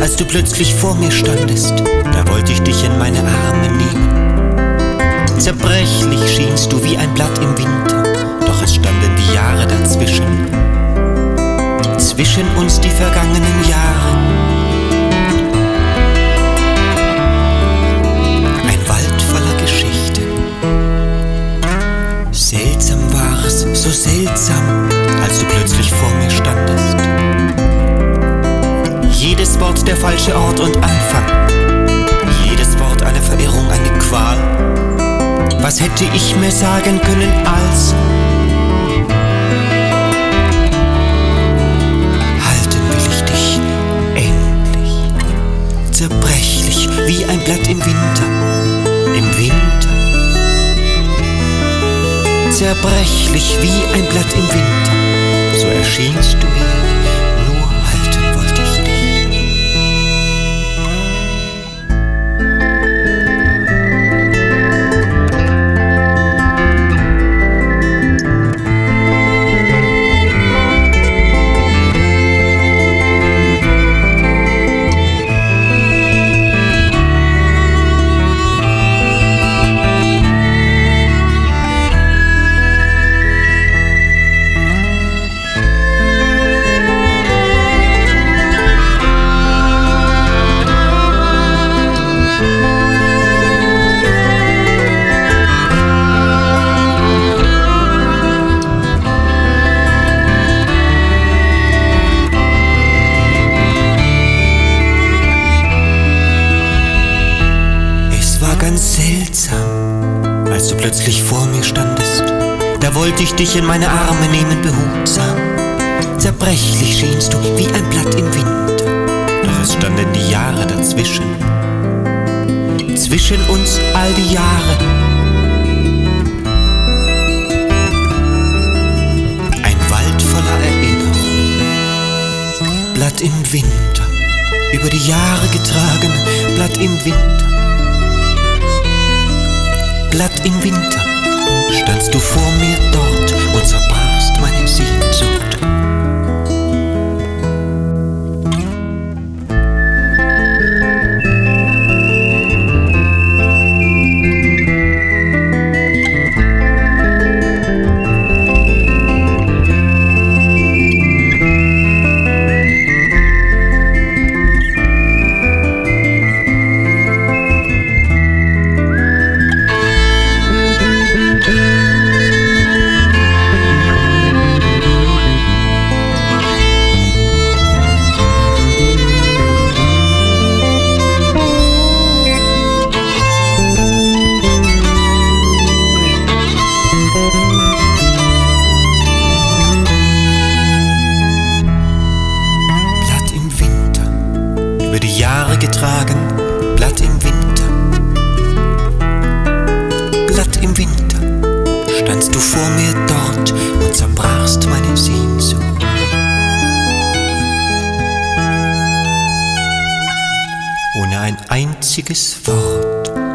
als du plötzlich vor mir standest, da wollte ich dich in meine Arme nehmen. Zerbrechlich schienst du wie ein Blatt im Winter, doch es standen die Jahre dazwischen. Zwischen uns die vergangenen Jahre. Ein Wald voller Geschichten. Seltsam war's, so seltsam, als du plötzlich vor mir standest. Jedes Wort der falsche Ort und Anfang. Jedes Wort eine Verirrung, eine Qual. Was hätte ich mir sagen können als halten will ich dich endlich. Zerbrechlich wie ein Blatt im Winter. Im Winter. Zerbrechlich wie ein Blatt im Winter. So erschienst du mir, nur halten wollte ich dich. Seltsam, als du plötzlich vor mir standest, da wollte ich dich in meine Arme nehmen, behutsam. Zerbrechlich schienst du wie ein Blatt im Winter, doch es standen die Jahre dazwischen. Zwischen uns all die Jahre. Ein Wald voller Erinnerung. Blatt im Winter, über die Jahre getragen, Blatt im Winter. Blatt im Winter, standst du vor mir dort und zerbrachst meine Sehnsucht. Über die Jahre getragen, Blatt im Winter. Blatt im Winter, standst du vor mir dort und zerbrachst meine Sehnsucht. Ohne ein einziges Wort